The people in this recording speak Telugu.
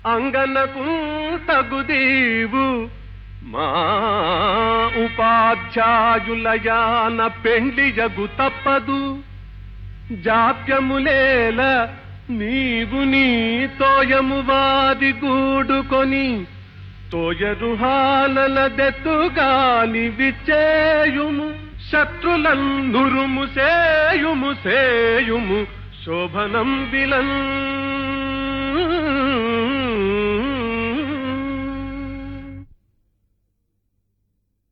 అంగనకు తగుదీవు మా ఉపాధ్యాయులయాన పెండ్లి జగు తప్పదు. జాప్యములేల నీవు నీ తోయము వారి గూడుకొని తోయరుహాలల దెత్తుగాని విచ్చేయుము. శత్రులందురుము సేయుము సేయుము శోభనం విలన్.